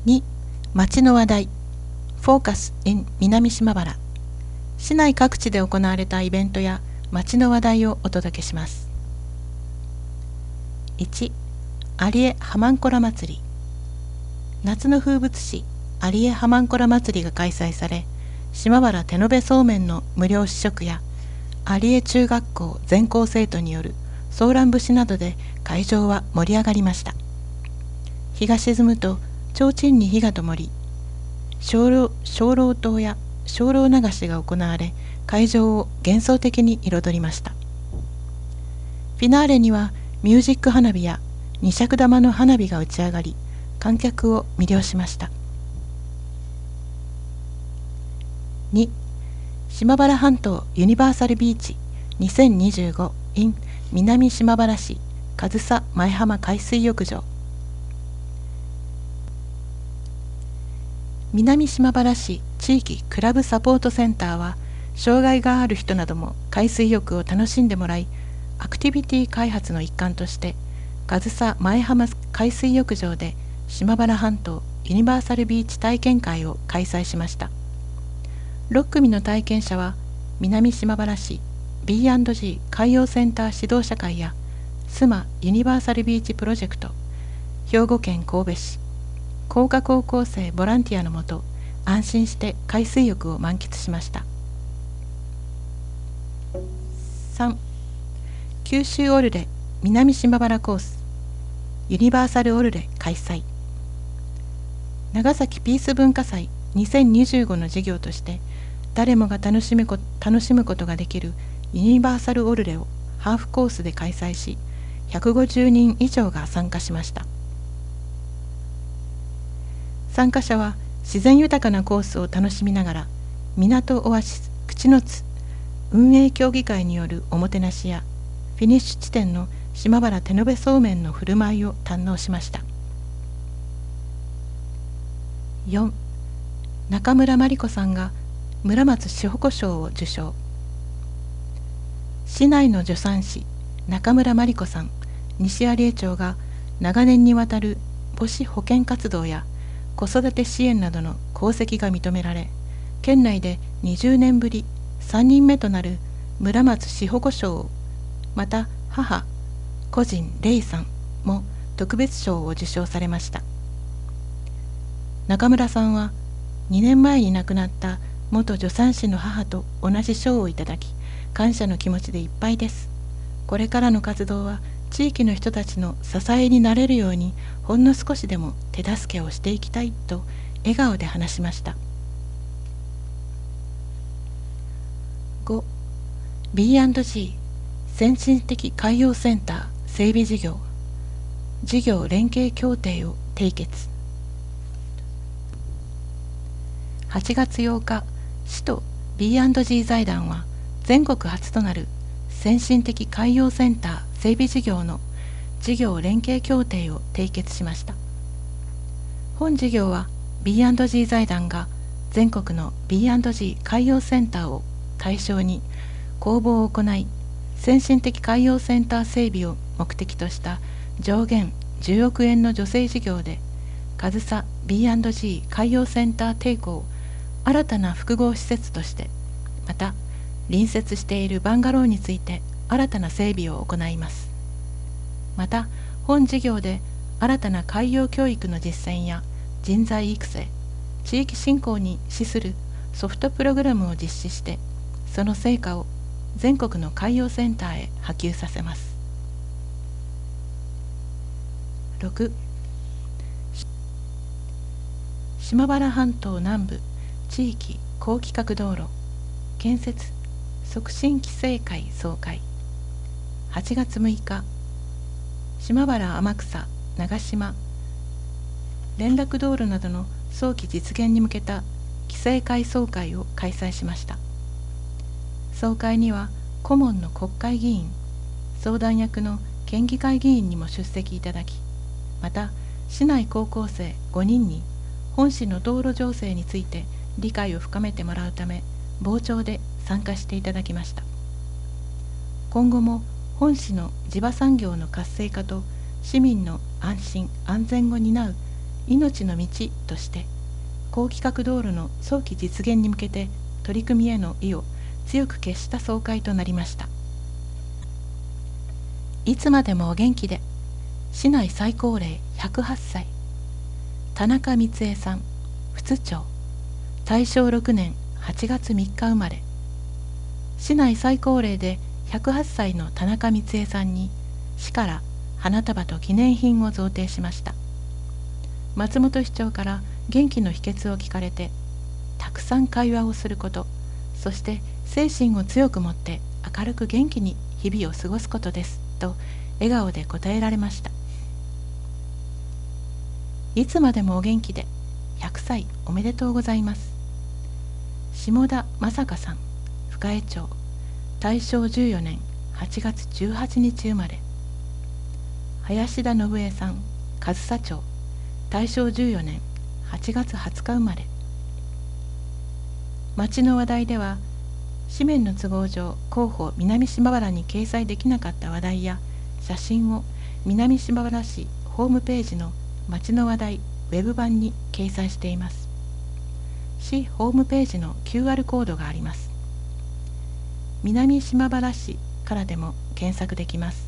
2、町の話題、フォーカス in 南島原。市内各地で行われたイベントや町の話題をお届けします。1、有江ハマンコラ祭り。夏の風物詩、有江ハマンコラ祭りが開催され、島原手延べそうめんの無料試食や、有江中学校全校生徒によるソーラン節などで会場は盛り上がりました。日が沈むと提灯に火が灯り、精霊灯や精霊流しが行われ、会場を幻想的に彩りました。フィナーレにはミュージック花火や二尺玉の花火が打ち上がり、観客を魅了しました。2、島原半島ユニバーサルビーチ2025 in 南島原市上総前浜海水浴場。南島原市地域クラブサポートセンターは、障害がある人なども海水浴を楽しんでもらい、アクティビティ開発の一環として上総前浜海水浴場で島原半島ユニバーサルビーチ体験会を開催しました。6組の体験者は南島原市 B&G 海洋センター指導者会やスマユニバーサルビーチプロジェクト、兵庫県神戸市工科高校生ボランティアのもと、安心して海水浴を満喫しました。3、九州オルレ南島原コースユニバーサルオルレ開催。長崎ピース文化祭2025の事業として、誰もが楽しむことができるユニバーサルオルレをハーフコースで開催し、150人以上が参加しました。参加者は自然豊かなコースを楽しみながら、港オアシス口の津運営協議会によるおもてなしや、フィニッシュ地点の島原手延べそうめんの振る舞いを堪能しました。4、中村真理子さんが村松志保子賞を受賞。市内の助産師中村真理子さん、西有江町が長年にわたる母子保健活動や子育て支援などの功績が認められ、県内で20年ぶり3人目となる村松志保子賞を、また母個人レイさんも特別賞を受賞されました。中村さんは2年前に亡くなった元助産師の母と同じ賞をいただき、感謝の気持ちでいっぱいです。これからの活動は地域の人たちの支えになれるように、ほんの少しでも手助けをしていきたいと笑顔で話しました。5、B&G 先進的海洋センター整備事業連携協定を締結。8月8日、市と B&G 財団は全国初となる先進的海洋センター整備事業の事業連携協定を締結しました。本事業は B&G 財団が全国の B&G 海洋センターを対象に公募を行い、先進的海洋センター整備を目的とした上限10億円の助成事業で、上総 B&G 海洋センター帝国を新たな複合施設として、また隣接しているバンガローについて新たな整備を行います。また本事業で新たな海洋教育の実践や人材育成、地域振興に資するソフトプログラムを実施して、その成果を全国の海洋センターへ波及させます。6、島原半島南部地域高規格道路建設促進規制会総会。8月6日、島原天草長島連絡道路などの早期実現に向けた規制会総会を開催しました。総会には顧問の国会議員、相談役の県議会議員にも出席いただき、また市内高校生5人に本市の道路情勢について理解を深めてもらうため、傍聴で参加していただきました。今後も本市の地場産業の活性化と市民の安心安全を担う命の道として高規格道路の早期実現に向けて取り組みへの意を強く決した総会となりました。いつまでもお元気で。市内最高齢108歳田中光恵さん、府津町、大正6年8月3日生まれ。市内最高齢で108歳の田中光恵さんに市から花束と記念品を贈呈しました。松本市長から元気の秘訣を聞かれて、たくさん会話をすること、そして精神を強く持って明るく元気に日々を過ごすことですと笑顔で答えられました。いつまでもお元気で。100歳おめでとうございます。下田正香さん、深江町、大正14年8月18日生まれ。林田信江さん、上総町、大正14年8月20日生まれ。町の話題では、紙面の都合上広報南島原に掲載できなかった話題や写真を南島原市ホームページの町の話題ウェブ版に掲載しています。市ホームページの QR コードがあります。南島原市からでも検索できます。